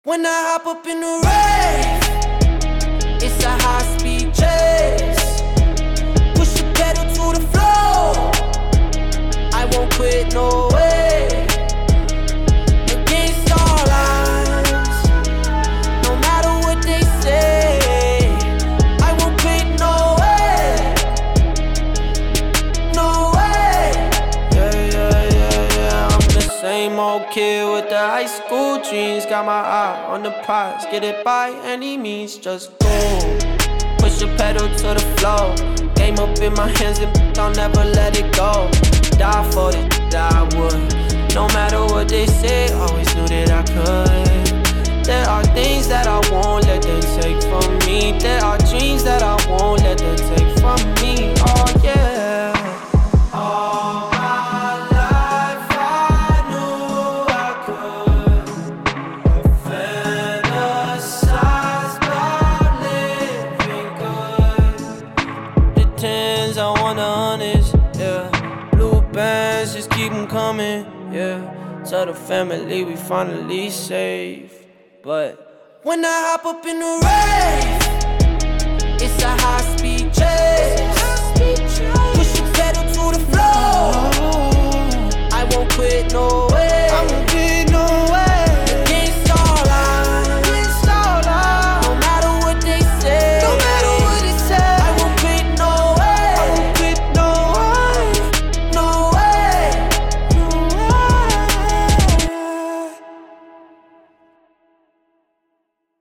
When I hop up in the rave, it's a high-speed chase. Push the pedal to the floor, I won't quit, no way. Against all odds, no matter what they say, I won't quit, no way. No way. Yeah, I'm the same old kid with the high school dreams. Got my eye on the prize, get it by any means, just go. Push the pedal to the floor, game up in my hands and I'll never let it go. Die for it, I would. No matter what they say, always knew that I could. There are things that I won't let them take from me. There are dreams that I won't let them take from me. Oh yeah. All my life I knew I could. I fantasized about living good. The tens, I want the hundreds, yeah. Blue bands, just keep them coming, yeah. Tell the family we finally safe. But when I hop up in the rave, it's a high